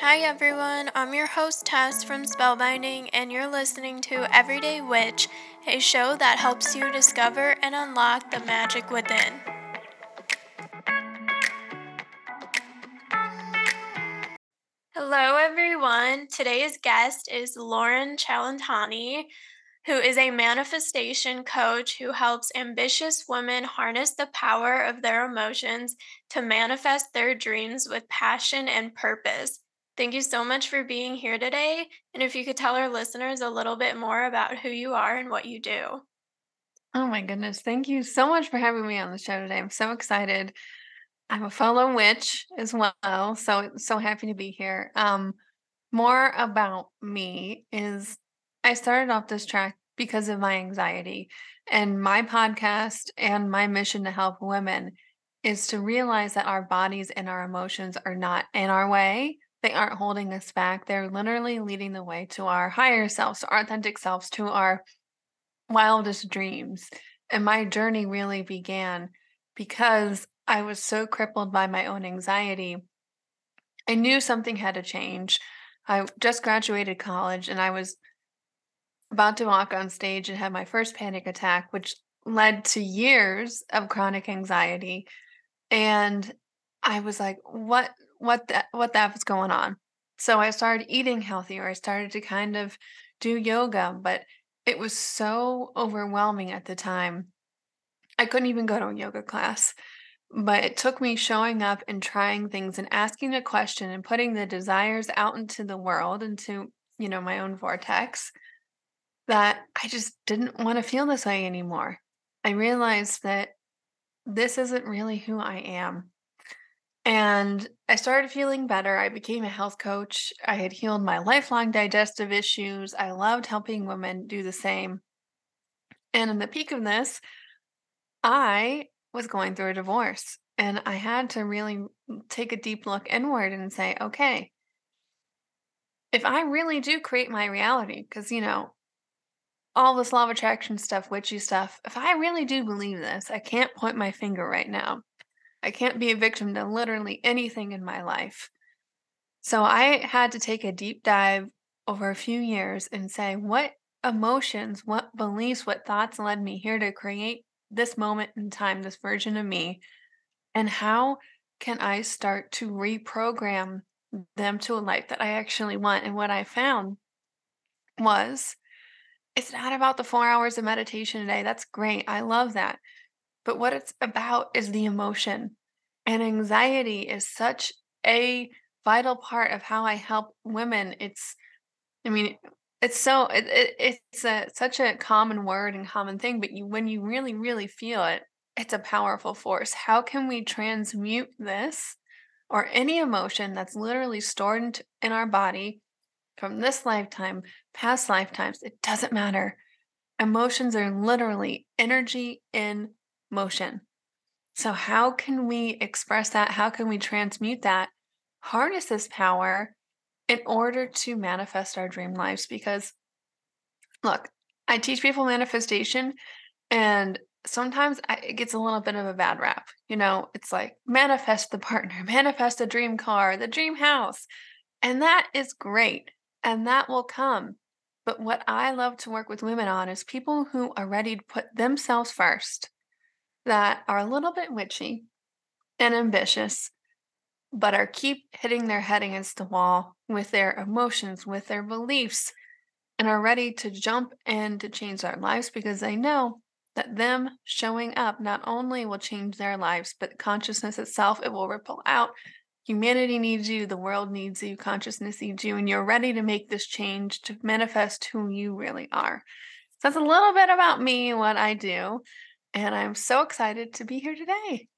Hi everyone, I'm your host Tess from Spellbinding, and you're listening to Everyday Witch, a show that helps you discover and unlock the magic within. Hello everyone, today's guest is Lauren Chalantani, who is a manifestation coach who helps ambitious women harness the power of their emotions to manifest their dreams with passion and purpose. Thank you so much for being here today. And if you could tell our listeners a little bit more about who you are and what you do. Oh my goodness. Thank you so much for having me on the show today. I'm so excited. I'm a fellow witch as well, so happy to be here. More about me is I started off this track because of my anxiety, and my podcast and my mission to help women is to realize that our bodies and our emotions are not in our way. They aren't holding us back. They're literally leading the way to our higher selves, to our authentic selves, to our wildest dreams. And my journey really began because I was so crippled by my own anxiety. I knew something had to change. I just graduated college and I was about to walk on stage and have my first panic attack, which led to years of chronic anxiety. And I was like, what was going on? So I started eating healthier. I started to kind of do yoga, but it was so overwhelming at the time. I couldn't even go to a yoga class, but it took me showing up and trying things and asking a question and putting the desires out into the world, into, my own vortex, that I just didn't want to feel this way anymore. I realized that this isn't really who I am. And I started feeling better. I became a health coach. I had healed my lifelong digestive issues. I loved helping women do the same. And in the peak of this, I was going through a divorce and I had to really take a deep look inward and say, okay, if I really do create my reality, because, all this law of attraction stuff, witchy stuff, if I really do believe this, I can't point my finger right now. I can't be a victim to literally anything in my life. So I had to take a deep dive over a few years and say, what emotions, what beliefs, what thoughts led me here to create this moment in time, this version of me, and how can I start to reprogram them to a life that I actually want? And what I found was it's not about the 4 hours of meditation a day. That's great. I love that. But what it's about is the emotion. And anxiety is such a vital part of how I help women. I mean, it's so such a common word and common thing, but when you really, really feel it, it's a powerful force. How can we transmute this or any emotion that's literally stored in our body from this lifetime, past lifetimes? It doesn't matter. Emotions are literally energy in motion. So, how can we express that? How can we transmute that? Harness this power in order to manifest our dream lives. Because, look, I teach people manifestation, and sometimes it gets a little bit of a bad rap. It's like manifest the partner, manifest the dream car, the dream house. And that is great. And that will come. But what I love to work with women on is people who are ready to put themselves first, that are a little bit witchy and ambitious, but are keep hitting their head against the wall with their emotions, with their beliefs, and are ready to jump in to change their lives because they know that them showing up not only will change their lives, but consciousness itself, it will ripple out. Humanity needs you, the world needs you, consciousness needs you, and you're ready to make this change to manifest who you really are. So that's a little bit about me and what I do. And I'm so excited to be here today.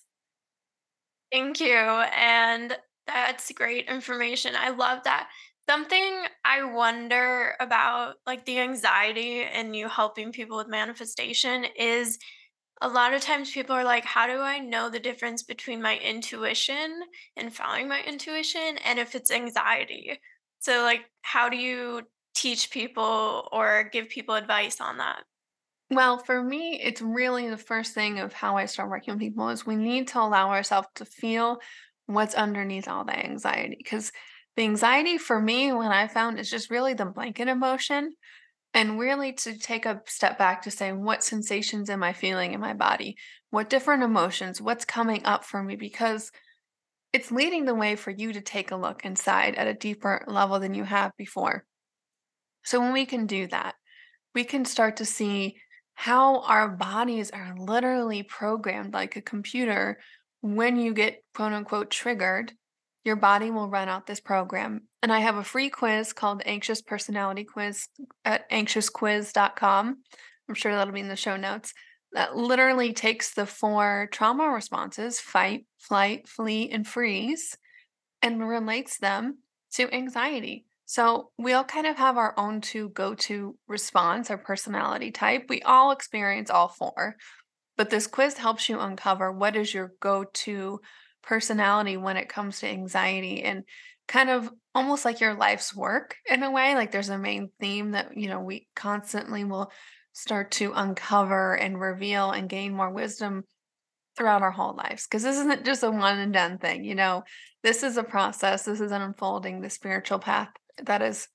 Thank you. And that's great information. I love that. Something I wonder about, like the anxiety and you helping people with manifestation, is a lot of times people are like, how do I know the difference between my intuition and following my intuition and if it's anxiety? So, like, how do you teach people or give people advice on that? Well, for me, it's really the first thing of how I start working with people is we need to allow ourselves to feel what's underneath all the anxiety. Because The anxiety for me, what I found is just really the blanket emotion, and really to take a step back to say, what sensations am I feeling in my body? What different emotions? What's coming up for me? Because it's leading the way for you to take a look inside at a deeper level than you have before. So when we can do that, we can start to see how our bodies are literally programmed like a computer. When you get quote unquote triggered, your body will run out this program. And I have a free quiz called Anxious Personality Quiz at anxiousquiz.com. I'm sure that'll be in the show notes. That literally takes the four trauma responses: fight, flight, flee, and freeze, and relates them to anxiety. So we all kind of have our own to go to response or personality type. We all experience all four, but this quiz helps you uncover what is your go to personality when it comes to anxiety, and kind of almost like your life's work in a way. Like there's a main theme that, we constantly will start to uncover and reveal and gain more wisdom throughout our whole lives, because this isn't just a one and done thing. This is a process, this is an unfolding, the spiritual path that is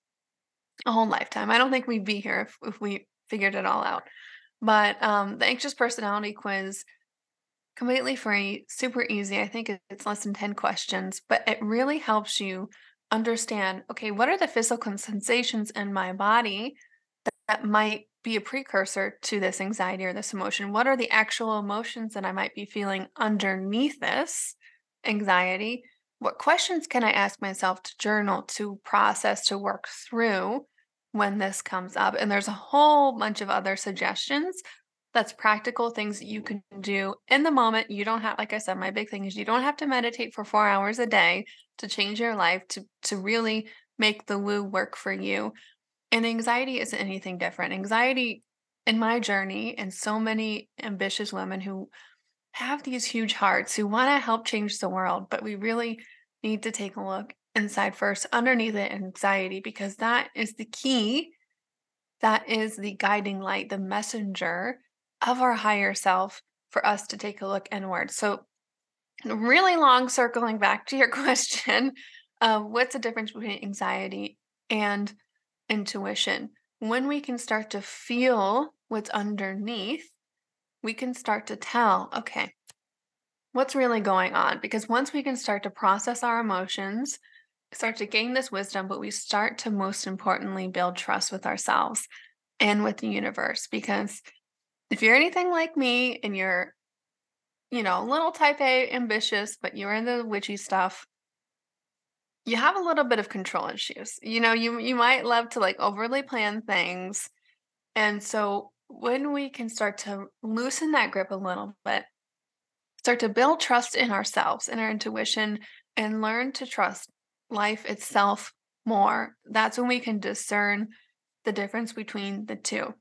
a whole lifetime. I don't think we'd be here if we figured it all out. But the anxious personality quiz, completely free, super easy. I think it's less than 10 questions, but it really helps you understand, okay, what are the physical sensations in my body that might be a precursor to this anxiety or this emotion? What are the actual emotions that I might be feeling underneath this anxiety? What questions can I ask myself to journal, to process, to work through when this comes up? And there's a whole bunch of other suggestions. That's practical things that you can do in the moment. You don't have, like I said, my big thing is you don't have to meditate for 4 hours a day to change your life, to really make the woo work for you. And anxiety isn't anything different. Anxiety in my journey, and so many ambitious women who have these huge hearts who want to help change the world, but we really need to take a look inside first, underneath it, anxiety, because that is the key. That is the guiding light, the messenger of our higher self for us to take a look inward. So, really long circling back to your question of what's the difference between anxiety and intuition. When we can start to feel what's underneath, we can start to tell, okay, what's really going on? Because once we can start to process our emotions, start to gain this wisdom, but we start to most importantly build trust with ourselves and with the universe. Because if you're anything like me and you're, a little type A ambitious, but you're into the witchy stuff, you have a little bit of control issues. You might love to like overly plan things. And so when we can start to loosen that grip a little bit, start to build trust in ourselves and our intuition, and learn to trust life itself more, that's when we can discern the difference between the two.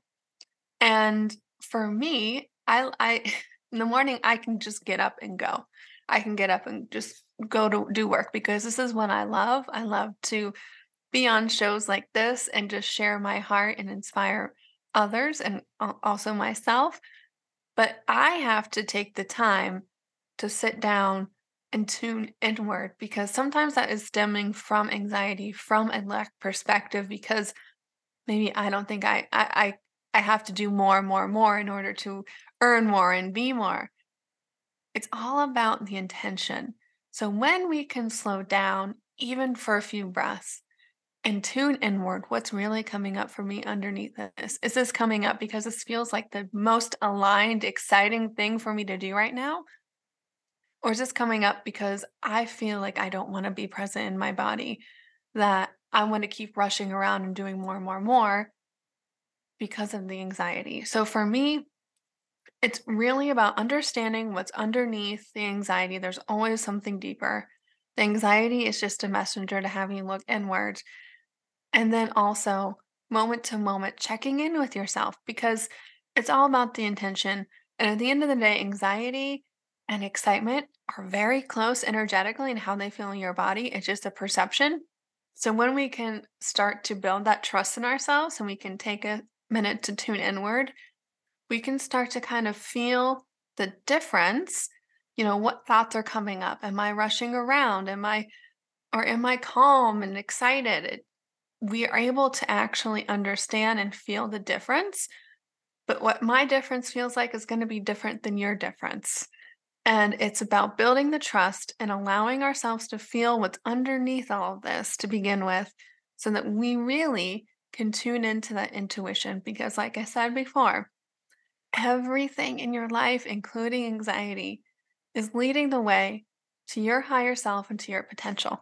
And for me, I in the morning I can just get up and go. I can get up and just go to do work because this is what I love. I love to be on shows like this and just share my heart and inspire others, and also myself. But I have to take the time to sit down and tune inward, because sometimes that is stemming from anxiety, from a lack perspective, because maybe I don't think I have to do more, more, more in order to earn more and be more. It's all about the intention. So when we can slow down, even for a few breaths, and tune inward, what's really coming up for me underneath this? Is this coming up because this feels like the most aligned, exciting thing for me to do right now? Or is this coming up because I feel like I don't want to be present in my body, that I want to keep rushing around and doing more and more and more because of the anxiety? So for me, it's really about understanding what's underneath the anxiety. There's always something deeper. The anxiety is just a messenger to have you look inward. And then also, moment to moment, checking in with yourself, because it's all about the intention. And at the end of the day, anxiety and excitement are very close energetically in how they feel in your body. It's just a perception. So when we can start to build that trust in ourselves and we can take a minute to tune inward, we can start to kind of feel the difference. What thoughts are coming up? Am I rushing around? Am I Or am I calm and excited? We are able to actually understand and feel the difference. But what my difference feels like is going to be different than your difference. And it's about building the trust and allowing ourselves to feel what's underneath all of this to begin with, so that we really can tune into that intuition. Because, like I said before, everything in your life, including anxiety, is leading the way to your higher self and to your potential.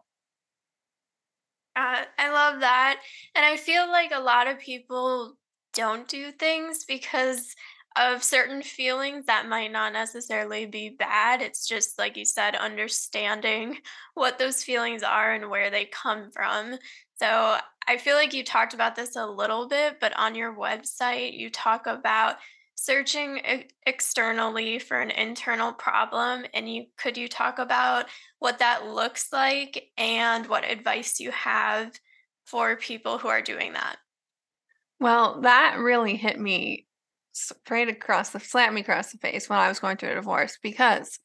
I love that. And I feel like a lot of people don't do things because of certain feelings that might not necessarily be bad. It's just, like you said, understanding what those feelings are and where they come from. So I feel like you talked about this a little bit, but on your website, you talk about searching externally for an internal problem. And you talk about what that looks like and what advice you have for people who are doing that. Well, that really hit me straight across slapped me across the face when I was going through a divorce, because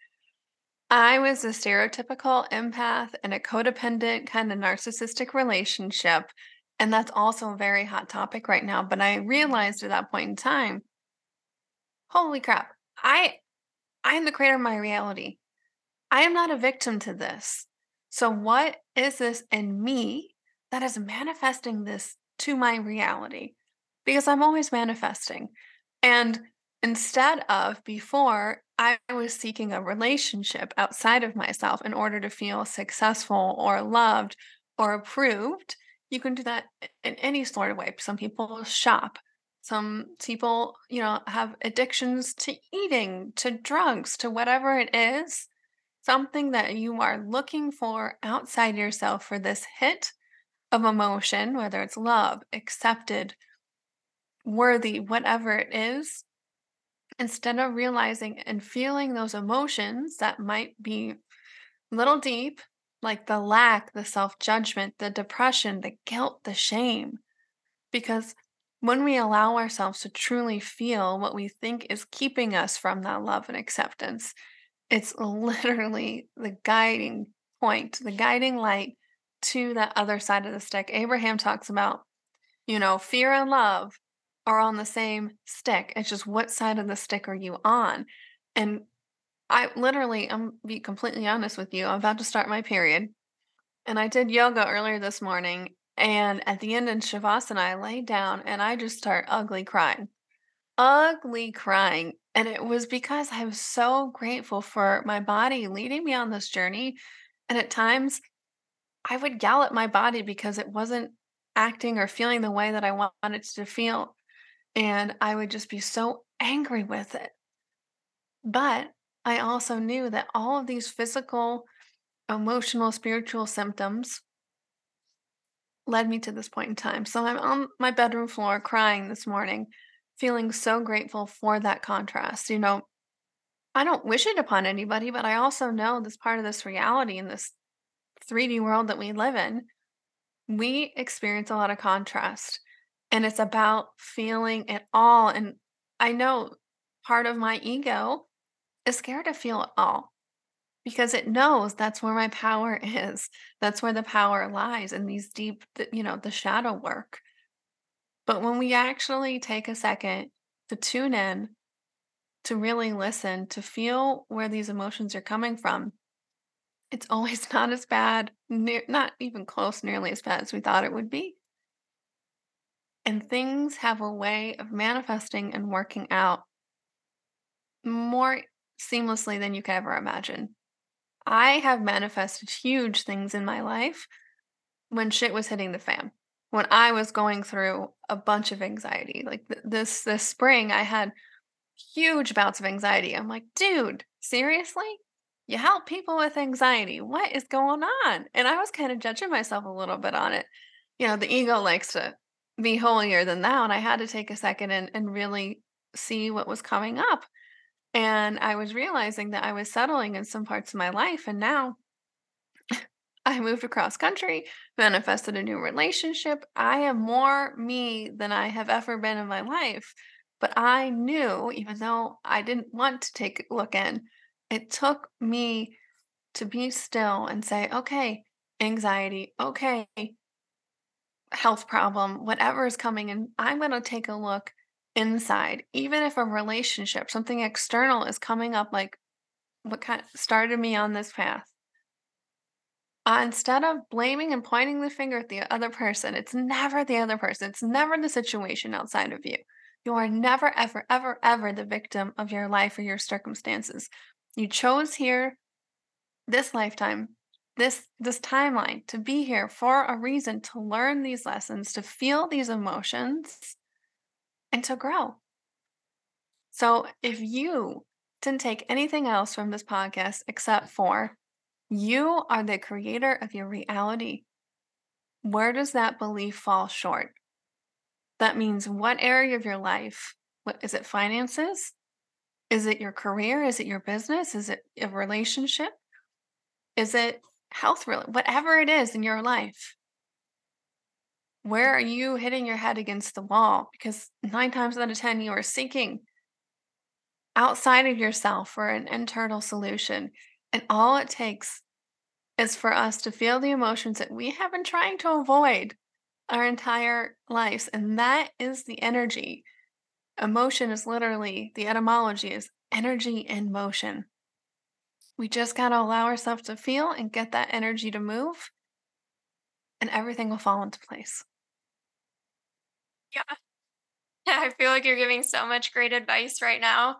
I was a stereotypical empath in a codependent kind of narcissistic relationship. And that's also a very hot topic right now. But I realized at that point in time, holy crap, I I am the creator of my reality. I am not a victim to this. So what is this in me that is manifesting this to my reality? Because I'm always manifesting. And instead of before, I was seeking a relationship outside of myself in order to feel successful or loved or approved. You can do that in any sort of way. Some people shop. Some people, have addictions to eating, to drugs, to whatever it is, something that you are looking for outside yourself for this hit of emotion, whether it's love, accepted, worthy, whatever it is. Instead of realizing and feeling those emotions that might be a little deep, like the lack, the self judgment, the depression, the guilt, the shame. Because when we allow ourselves to truly feel what we think is keeping us from that love and acceptance, it's literally the guiding point, the guiding light to that other side of the stick. Abraham talks about, fear and love are on the same stick. It's just what side of the stick are you on? And I'm be completely honest with you. I'm about to start my period. And I did yoga earlier this morning. And at the end in Shavasana, I laid down and I just start ugly crying. And it was because I'm so grateful for my body leading me on this journey. And at times I would yell at my body because it wasn't acting or feeling the way that I wanted it to feel. And I would just be so angry with it. But I also knew that all of these physical, emotional, spiritual symptoms led me to this point in time. So I'm on my bedroom floor crying this morning, feeling so grateful for that contrast. I don't wish it upon anybody, but I also know this part of this reality in this 3D world that we live in, we experience a lot of contrast. And it's about feeling it all. And I know part of my ego is scared to feel it all because it knows that's where my power is. That's where the power lies in these deep, the shadow work. But when we actually take a second to tune in, to really listen, to feel where these emotions are coming from, it's always not as bad, not even close, nearly as bad as we thought it would be. And things have a way of manifesting and working out more seamlessly than you could ever imagine. I have manifested huge things in my life when shit was hitting the fan. When I was going through a bunch of anxiety, like this spring, I had huge bouts of anxiety. I'm like, dude, seriously? You help people with anxiety. What is going on? And I was kind of judging myself a little bit on it. The ego likes to be holier than thou. And I had to take a second and really see what was coming up. And I was realizing that I was settling in some parts of my life. And now I moved across country, manifested a new relationship. I am more me than I have ever been in my life. But I knew, even though I didn't want to take a look in, it took me to be still and say, okay, anxiety, okay, health problem, whatever is coming in, I'm going to take a look inside. Even if a relationship, something external is coming up, like what kind started me on this path. Instead of blaming and pointing the finger at the other person, it's never the other person. It's never the situation outside of you. You are never, ever, ever, ever the victim of your life or your circumstances. You chose here this lifetime, this timeline to be here for a reason, to learn these lessons, to feel these emotions, and to grow. So if you didn't take anything else from this podcast except for you are the creator of your reality, where does that belief fall short? That means what area of your life? What is it, finances? Is it your career? Is it your business? Is it a relationship? Is it health really? Whatever it is in your life, where are you hitting your head against the wall? Because 9 times out of 10, you are seeking outside of yourself for an internal solution. And all it takes is for us to feel the emotions that we have been trying to avoid our entire lives. And that is the energy. Emotion is literally, the etymology is energy in motion. We just got to allow ourselves to feel and get that energy to move, and everything will fall into place. Yeah. I feel like you're giving so much great advice right now.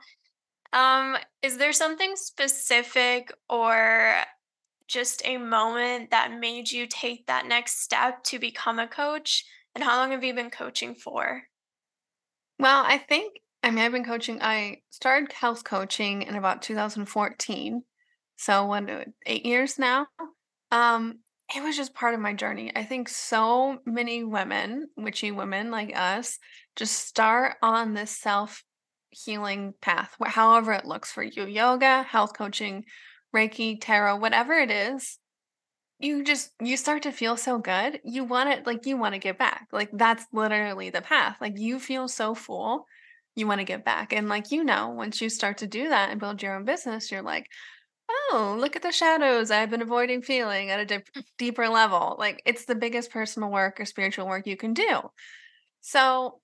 Is there something specific or just a moment that made you take that next step to become a coach? And how long have you been coaching for? Well, I mean, I've been coaching, I started health coaching in about 2014. So, 8 years now. Um, it was just part of my journey. I think so many women, witchy women like us, just start on this self healing path, however it looks for you, yoga, health coaching, Reiki, tarot, whatever it is. You start to feel so good. You want to give back. Like that's literally the path. Like you feel so full, you want to give back. And like once you start to do that and build your own business, you're like, "Oh, look at the shadows I've been avoiding feeling at a deeper level." Like it's the biggest personal work or spiritual work you can do. So,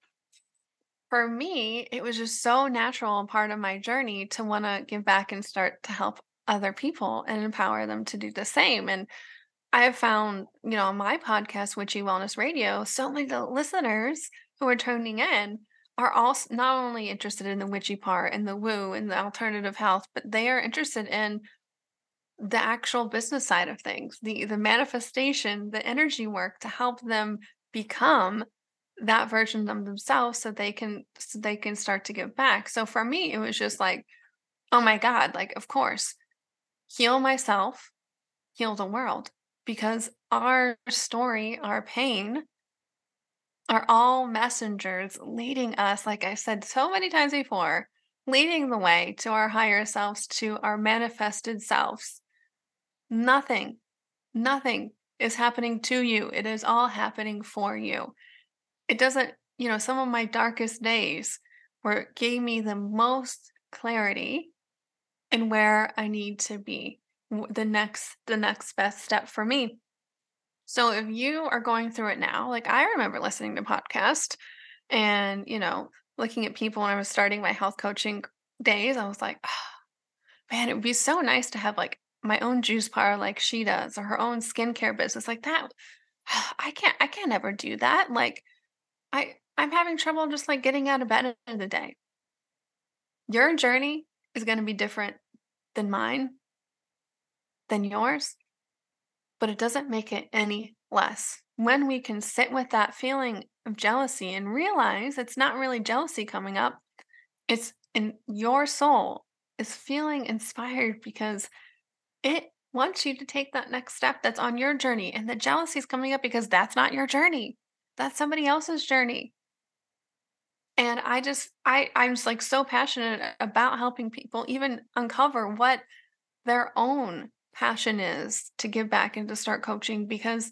for me, it was just so natural and part of my journey to want to give back and start to help other people and empower them to do the same. And I have found, on my podcast, Witchy Wellness Radio, so many of the listeners who are tuning in are also not only interested in the witchy part and the woo and the alternative health, but they are interested in the actual business side of things, the manifestation, the energy work to help them become that version of themselves so they can start to give back. So for me, it was just like, oh my God, like of course, heal myself, heal the world, because our story, our pain are all messengers leading us, like I said so many times before, leading the way to our higher selves, to our manifested selves. Nothing, nothing is happening to you. It is all happening for you. It doesn't, some of my darkest days were gave me the most clarity in where I need to be. The next best step for me. So if you are going through it now, like I remember listening to podcast and, looking at people when I was starting my health coaching days, I was like, "Ah, man, it would be so nice to have like my own juice bar like she does or her own skincare business like that." I can't ever do that. Like I'm having trouble just like getting out of bed in the day. Your journey is going to be different than mine, than yours, but it doesn't make it any less. When we can sit with that feeling of jealousy and realize it's not really jealousy coming up, it's in your soul is feeling inspired because it wants you to take that next step that's on your journey. And the jealousy is coming up because that's not your journey. That's somebody else's journey. And I'm just like so passionate about helping people even uncover what their own passion is to give back and to start coaching, because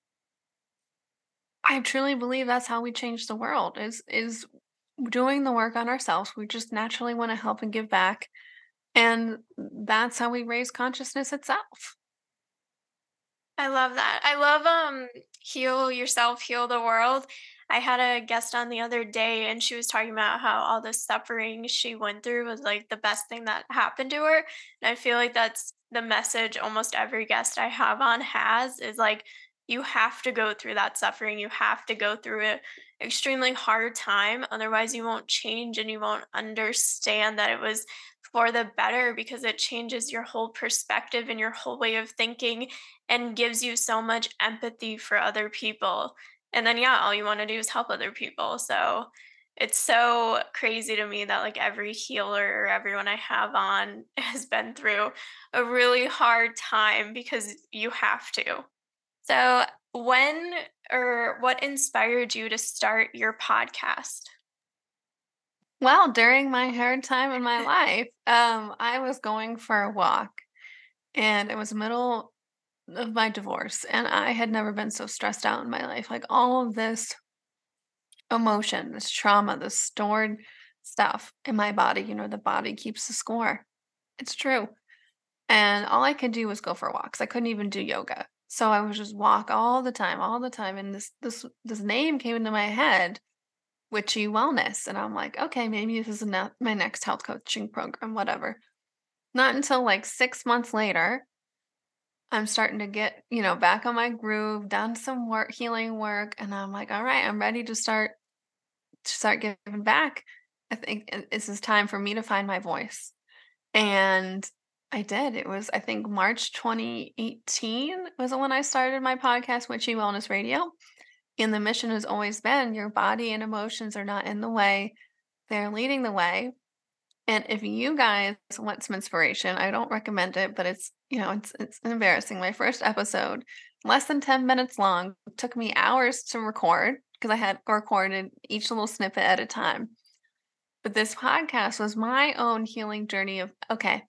I truly believe that's how we change the world is doing the work on ourselves. We just naturally want to help and give back. And that's how we raise consciousness itself. I love that. I love heal yourself, heal the world. I had a guest on the other day and she was talking about how all the suffering she went through was like the best thing that happened to her. And I feel like that's the message almost every guest I have on has is like you have to go through that suffering. You have to go through it extremely hard time. Otherwise you won't change and you won't understand that it was for the better because it changes your whole perspective and your whole way of thinking and gives you so much empathy for other people. And then, yeah, all you want to do is help other people. So it's so crazy to me that like every healer or everyone I have on has been through a really hard time because you have to. So, when or what inspired you to start your podcast? Well, during my hard time in my life, I was going for a walk and it was middle of my divorce and I had never been so stressed out in my life. Like all of this emotion, this trauma, this stored stuff in my body, the body keeps the score. It's true. And all I could do was go for walks. I couldn't even do yoga. So I would just walk all the time, all the time. And this name came into my head, Witchy Wellness. And I'm like, okay, maybe this is my next health coaching program, whatever. Not until like 6 months later, I'm starting to get, back on my groove, done some work, healing work, and I'm like, all right, I'm ready to start giving back. I think this is time for me to find my voice. And I did. It was, I think, March 2018 was when I started my podcast, Witchy Wellness Radio. And the mission has always been your body and emotions are not in the way, they're leading the way. And if you guys want some inspiration, I don't recommend it, but it's embarrassing. My first episode, less than 10 minutes long, took me hours to record because I had recorded each little snippet at a time. But this podcast was my own healing journey of, okay,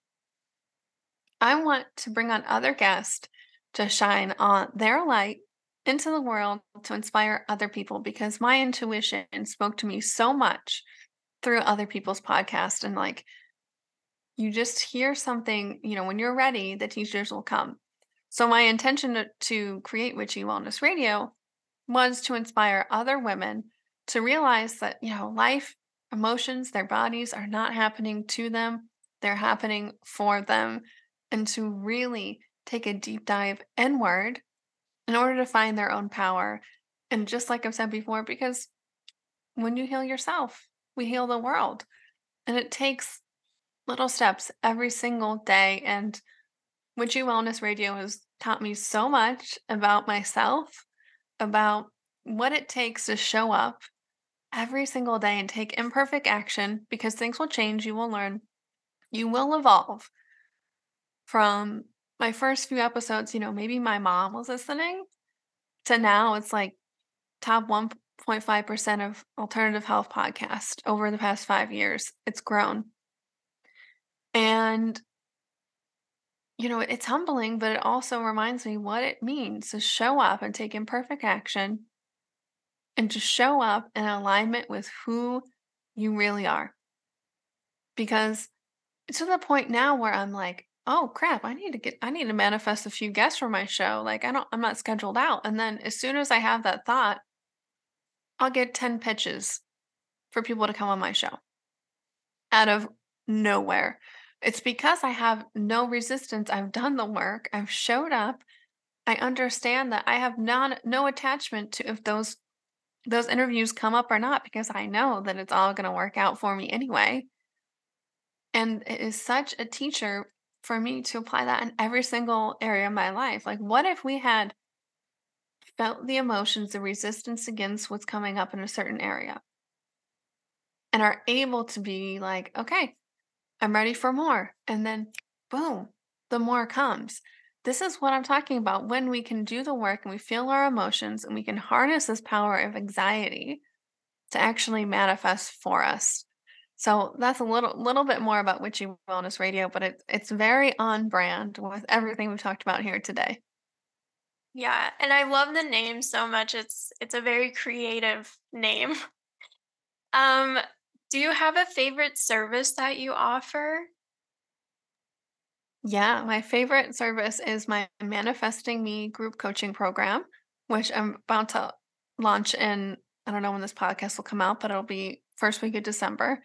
I want to bring on other guests to shine on their light into the world to inspire other people because my intuition spoke to me so much through other people's podcasts and like you just hear something, when you're ready, the teachers will come. So my intention to create Witchy Wellness Radio was to inspire other women to realize that, life, emotions, their bodies are not happening to them, they're happening for them, and to really take a deep dive inward in order to find their own power. And just like I've said before, because when you heal yourself, we heal the world. And it takes little steps every single day. And Witchy Wellness Radio has taught me so much about myself, about what it takes to show up every single day and take imperfect action because things will change. You will learn, you will evolve. From my first few episodes, maybe my mom was listening to now it's like top 1.5% of alternative health podcast over the past 5 years. It's grown. And it's humbling, but it also reminds me what it means to show up and take imperfect action and to show up in alignment with who you really are. Because it's to the point now where I'm like, oh crap, I need to manifest a few guests for my show. Like I'm not scheduled out. And then as soon as I have that thought, I'll get 10 pitches for people to come on my show out of nowhere. It's because I have no resistance. I've done the work. I've showed up. I understand that I have no attachment to if those interviews come up or not because I know that it's all going to work out for me anyway. And it is such a teacher for me to apply that in every single area of my life. Like what if we had felt the emotions, the resistance against what's coming up in a certain area and are able to be like, okay, I'm ready for more. And then boom, the more comes. This is what I'm talking about when we can do the work and we feel our emotions and we can harness this power of anxiety to actually manifest for us. So that's a little bit more about Witchy Wellness Radio, but it's very on brand with everything we've talked about here today. Yeah, and I love the name so much. It's a very creative name. Um, do you have a favorite service that you offer? Yeah, my favorite service is my Manifesting Me group coaching program, which I'm about to launch in. I don't know when this podcast will come out, but it'll be first week of December.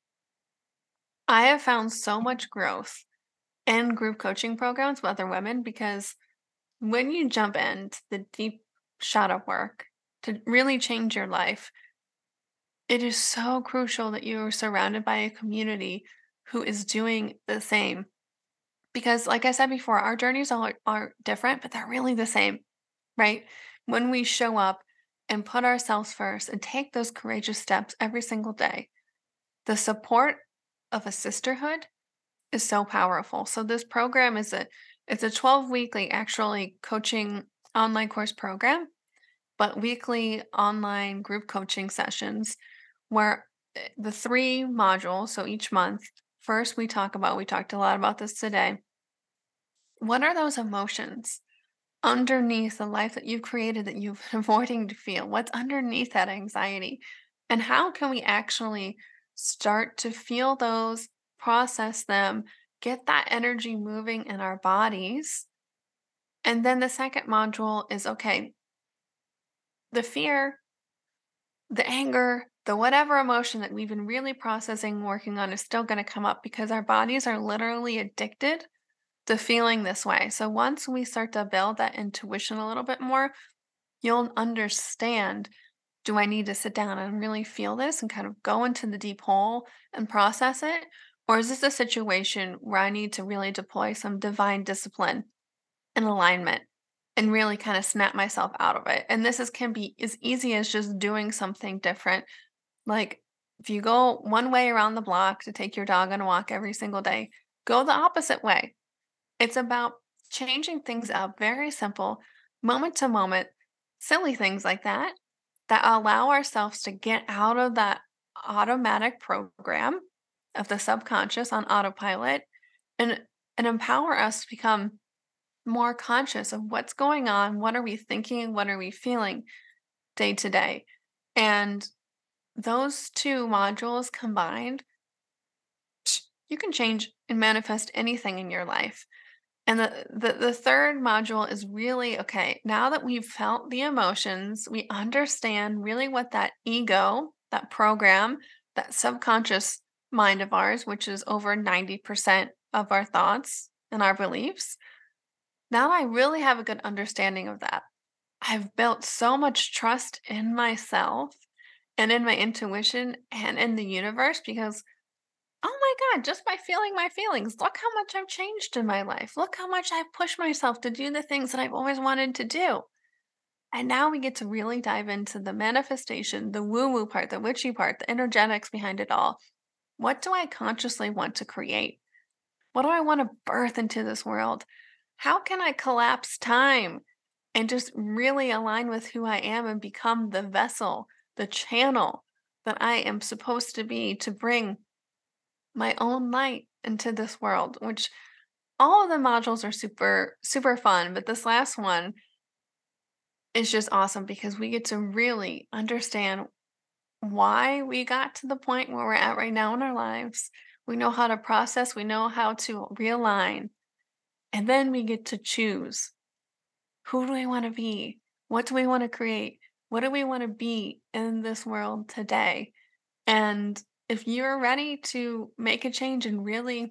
I have found so much growth in group coaching programs with other women because when you jump into the deep shadow work to really change your life, it is so crucial that you are surrounded by a community who is doing the same. Because, like I said before, our journeys are different, but they're really the same, right? When we show up and put ourselves first and take those courageous steps every single day, the support of a sisterhood is so powerful. So this program is a 12 weekly actually coaching online course program, but weekly online group coaching sessions where the three modules, so each month, first we talked a lot about this today. What are those emotions underneath the life that you've created that you've been avoiding to feel? What's underneath that anxiety? And how can we actually start to feel those, process them, get that energy moving in our bodies? And then the second module is okay, the fear, the anger, the whatever emotion that we've been really processing, working on is still going to come up because our bodies are literally addicted to feeling this way. So once we start to build that intuition a little bit more, you'll understand, do I need to sit down and really feel this and kind of go into the deep hole and process it? Or is this a situation where I need to really deploy some divine discipline and alignment and really kind of snap myself out of it? And this is can be as easy as just doing something different. Like if you go one way around the block to take your dog on a walk every single day, go the opposite way. It's about changing things up, very simple, moment to moment, silly things like that, that allow ourselves to get out of that automatic program of the subconscious on autopilot and and empower us to become more conscious of what's going on, what are we thinking, what are we feeling day to day. And those two modules combined, you can change and manifest anything in your life. And the third module is really okay, now that we've felt the emotions, we understand really what that ego, that program, that subconscious mind of ours, which is over 90% of our thoughts and our beliefs. Now I really have a good understanding of that. I've built so much trust in myself and in my intuition and in the universe because oh my God, just by feeling my feelings, look how much I've changed in my life. Look how much I've pushed myself to do the things that I've always wanted to do. And now we get to really dive into the manifestation, the woo woo part, the witchy part, the energetics behind it all. What do I consciously want to create? What do I want to birth into this world? How can I collapse time and just really align with who I am and become the vessel, the channel that I am supposed to be to bring my own light into this world, which all of the modules are super, super fun. But this last one is just awesome because we get to really understand why we got to the point where we're at right now in our lives. We know how to process, we know how to realign, and then we get to choose, who do we want to be? What do we want to create? What do we want to be in this world today? And if you're ready to make a change and really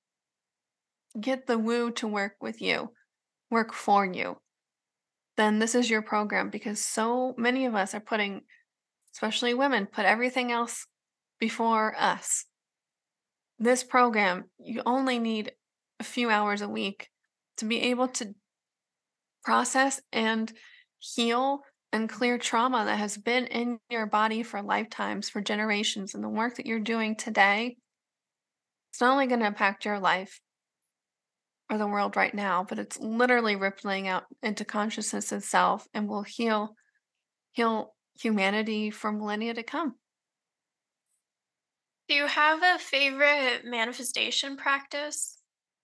get the woo to work with you, work for you, then this is your program because so many of us are putting, especially women, put everything else before us. This program, you only need a few hours a week to be able to process and heal and clear trauma that has been in your body for lifetimes, for generations. And the work that you're doing today, it's not only going to impact your life, or the world right now, but it's literally rippling out into consciousness itself and will heal humanity for millennia to come. Do you have a favorite manifestation practice?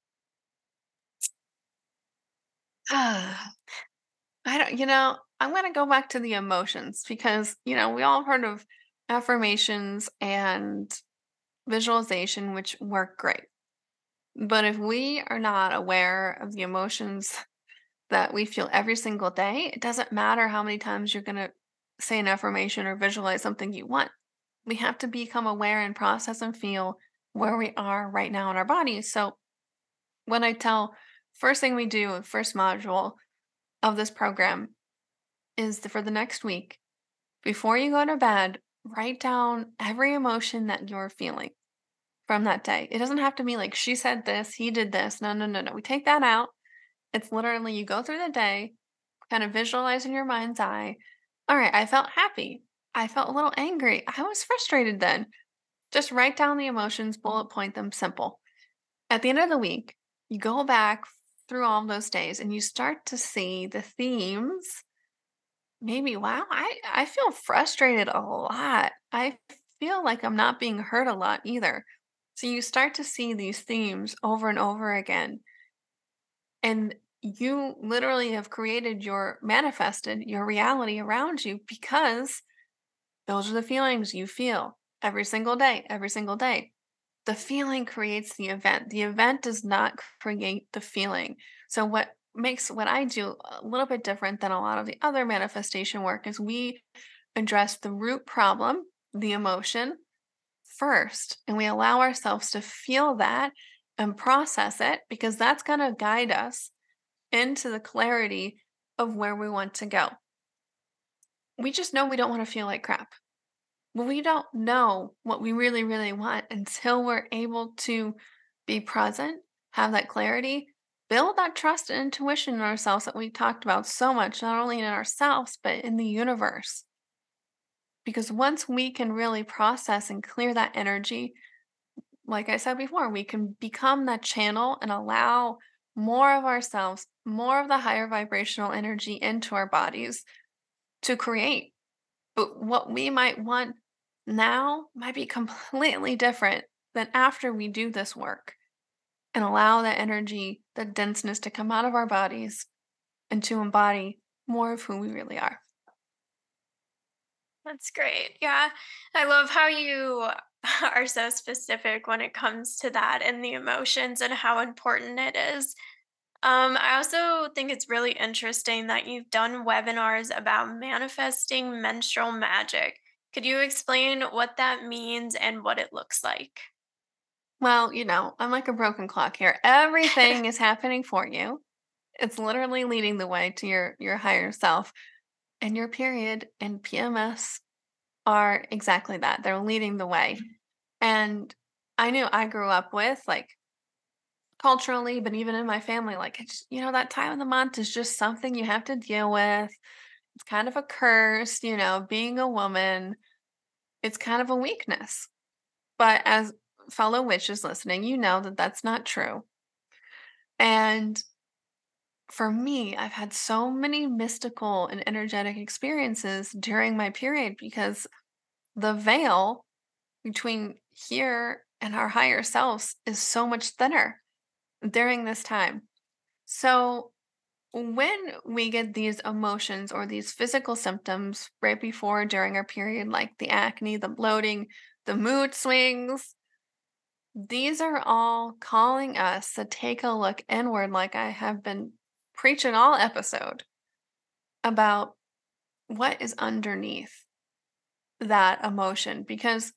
Ah, I don't, I'm going to go back to the emotions because, we all heard of affirmations and visualization, which work great. But if we are not aware of the emotions that we feel every single day, it doesn't matter how many times you're going to say an affirmation or visualize something you want. We have to become aware and process and feel where we are right now in our bodies. So when I tell, first thing we do, first module of this program is for the next week, before you go to bed, write down every emotion that you're feeling from that day. It doesn't have to be like, she said this, he did this. No, no, no, no. We take that out. It's literally you go through the day, kind of visualize in your mind's eye. All right, I felt happy. I felt a little angry. I was frustrated then. Just write down the emotions, bullet point them, simple. At the end of the week, you go back through all of those days and you start to see the themes. Maybe, wow, I feel frustrated a lot. I feel like I'm not being heard a lot either. So you start to see these themes over and over again. And you literally have created manifested your reality around you because those are the feelings you feel every single day, every single day. The feeling creates the event. The event does not create the feeling. So what makes what I do a little bit different than a lot of the other manifestation work is we address the root problem, the emotion first, and we allow ourselves to feel that and process it because that's going to guide us into the clarity of where we want to go. We just know we don't want to feel like crap. But we don't know what we really, really want until we're able to be present, have that clarity, build that trust and intuition in ourselves that we talked about so much, not only in ourselves, but in the universe. Because once we can really process and clear that energy, like I said before, we can become that channel and allow more of ourselves, more of the higher vibrational energy into our bodies to create. But what we might want now might be completely different than after we do this work and allow that energy, that denseness to come out of our bodies and to embody more of who we really are. That's great. Yeah. I love how you are so specific when it comes to that and the emotions and how important it is. I also think it's really interesting that you've done webinars about manifesting menstrual magic. Could you explain what that means and what it looks like? Well, I'm like a broken clock here. Everything is happening for you. It's literally leading the way to your higher self. And your period and PMS are exactly that. They're leading the way. And I knew I grew up with like culturally, but even in my family, like it's that time of the month is just something you have to deal with. It's kind of a curse, being a woman, it's kind of a weakness. But as fellow witches listening, you know that that's not true. And for me, I've had so many mystical and energetic experiences during my period because the veil between here and our higher selves is so much thinner during this time. So when we get these emotions or these physical symptoms right before or during our period, like the acne, the bloating, the mood swings, these are all calling us to take a look inward, like I have been preaching all episode about what is underneath that emotion. Because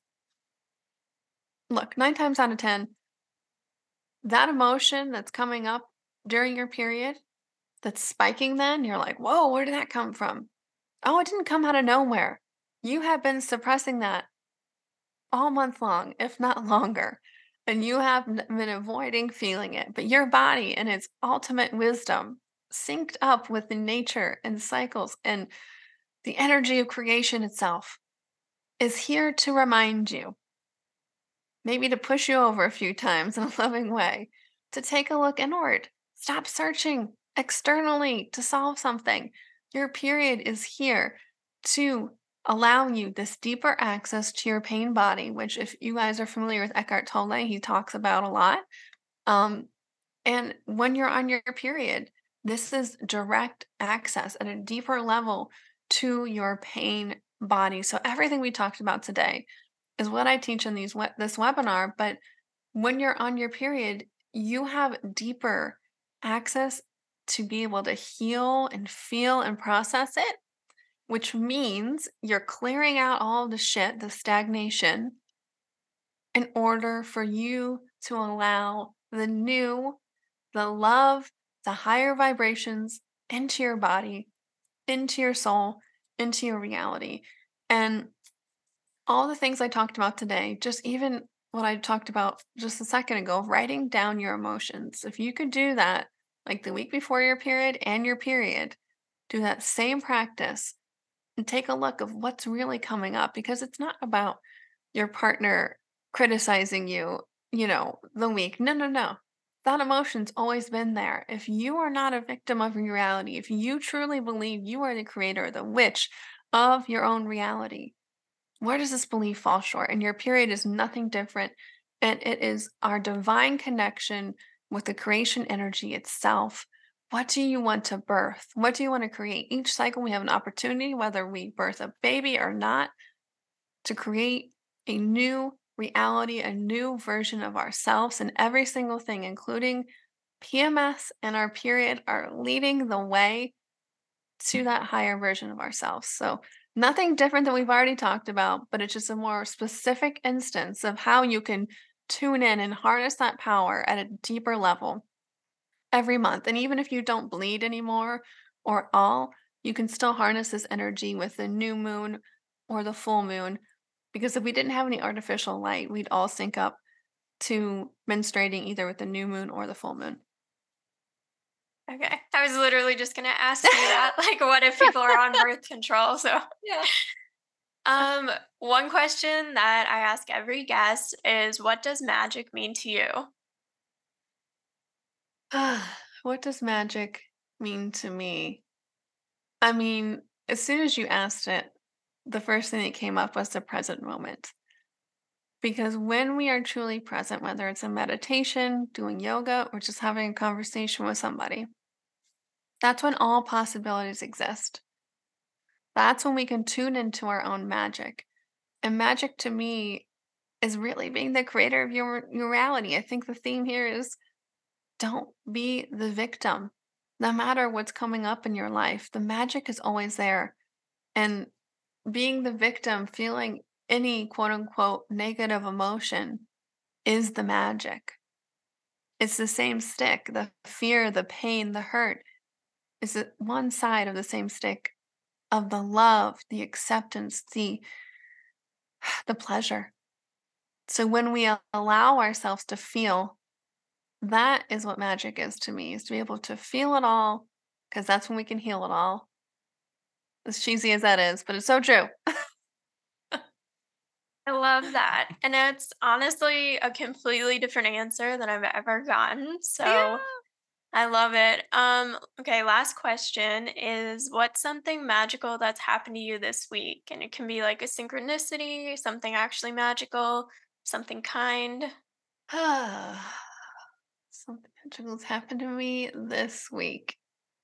look, 9 times out of 10, that emotion that's coming up during your period that's spiking, then you're like, whoa, where did that come from? Oh, it didn't come out of nowhere. You have been suppressing that all month long, if not longer. And you have been avoiding feeling it. But your body and its ultimate wisdom, synced up with the nature and cycles and the energy of creation itself, is here to remind you, maybe to push you over a few times in a loving way, to take a look inward. Stop searching externally to solve something. Your period is here to allow you this deeper access to your pain body, which, if you guys are familiar with Eckhart Tolle, he talks about a lot. Um, and when you're on your period, this is direct access at a deeper level to your pain body. So everything we talked about today is what I teach in this webinar. But when you're on your period, you have deeper access to be able to heal and feel and process it, which means you're clearing out all the shit, the stagnation, in order for you to allow the new, the love, the higher vibrations into your body, into your soul, into your reality. And all the things I talked about today, just even what I talked about just a second ago, writing down your emotions. If you could do that, like the week before your period and your period, do that same practice and take a look of what's really coming up, because it's not about your partner criticizing you, the week. No, no, no. That emotion's always been there. If you are not a victim of your reality, if you truly believe you are the creator, the witch of your own reality, where does this belief fall short? And your period is nothing different. And it is our divine connection with the creation energy itself. What do you want to birth? What do you want to create? Each cycle, we have an opportunity, whether we birth a baby or not, to create a new reality, a new version of ourselves. And every single thing, including PMS and our period, are leading the way to that higher version of ourselves. So, nothing different than we've already talked about, but it's just a more specific instance of how you can tune in and harness that power at a deeper level every month. And even if you don't bleed anymore or all, you can still harness this energy with the new moon or the full moon. Because if we didn't have any artificial light, we'd all sync up to menstruating either with the new moon or the full moon. Okay. I was literally just gonna ask you that. Like, what if people are on birth control? So Yeah. one question that I ask every guest is, what does magic mean to you? What does magic mean to me? I mean, as soon as you asked it, the first thing that came up was the present moment. Because when we are truly present, whether it's a meditation, doing yoga, or just having a conversation with somebody, that's when all possibilities exist. That's when we can tune into our own magic. And magic to me is really being the creator of your reality. I think the theme here is don't be the victim. No matter what's coming up in your life, the magic is always there. And being the victim, feeling any quote unquote negative emotion is the magic. It's the same stick. The fear, the pain, the hurt is one side of the same stick of the love, the acceptance, the pleasure. So when we allow ourselves to feel, that is what magic is to me, is to be able to feel it all, because that's when we can heal it all. As cheesy as that is, but it's so true. I love that. And it's honestly a completely different answer than I've ever gotten. So Yeah. I love it. Okay, last question is, what's something magical that's happened to you this week? And it can be like a synchronicity, something actually magical, something kind. Something magical's happened to me this week.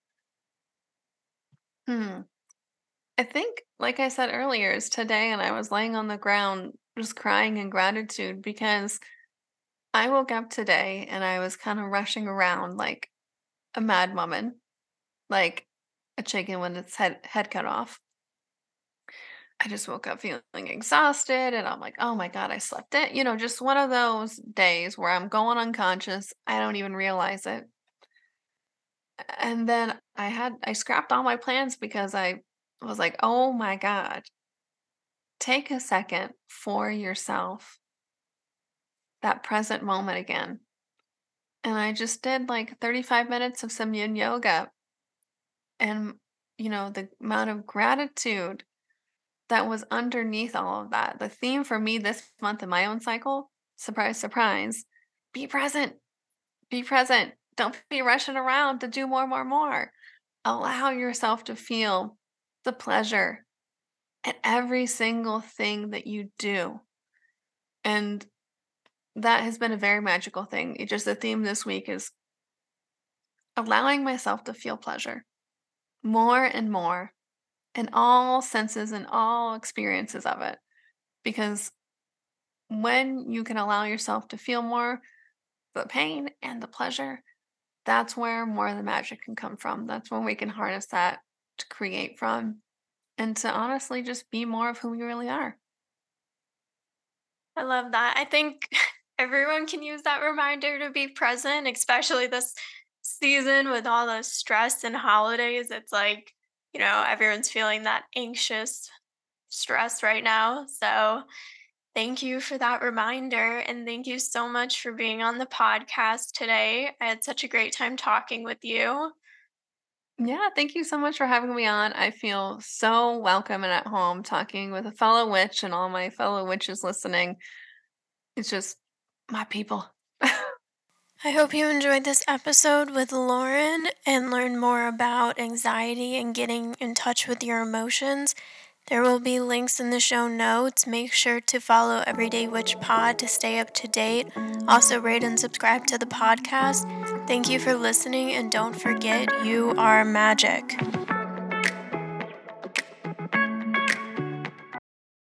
Hmm. I think, like I said earlier, is today, and I was laying on the ground just crying in gratitude because I woke up today and I was kind of rushing around like a mad woman, like a chicken when its head cut off. I just woke up feeling exhausted and I'm like, oh my God, I slept it. Just one of those days where I'm going unconscious. I don't even realize it. And then I scrapped all my plans because I was like, oh my God, take a second for yourself, that present moment again. And I just did like 35 minutes of some yin yoga. And, the amount of gratitude that was underneath all of that. The theme for me this month in my own cycle, surprise, surprise, be present, be present. Don't be rushing around to do more, more, more. Allow yourself to feel the pleasure at every single thing that you do. And that has been a very magical thing. It just the theme this week is allowing myself to feel pleasure more and more in all senses and all experiences of it. Because when you can allow yourself to feel more, the pain and the pleasure, that's where more of the magic can come from. That's when we can harness that to create from and to honestly just be more of who we really are. I love that. I think everyone can use that reminder to be present, especially this season with all the stress and holidays. It's like, everyone's feeling that anxious stress right now. So, thank you for that reminder. And thank you so much for being on the podcast today. I had such a great time talking with you. Yeah, thank you so much for having me on. I feel so welcome and at home talking with a fellow witch and all my fellow witches listening. It's just my people. I hope you enjoyed this episode with Lauren and learned more about anxiety and getting in touch with your emotions. There will be links in the show notes. Make sure to follow Everyday Witch Pod to stay up to date. Also, rate and subscribe to the podcast. Thank you for listening, and don't forget, you are magic.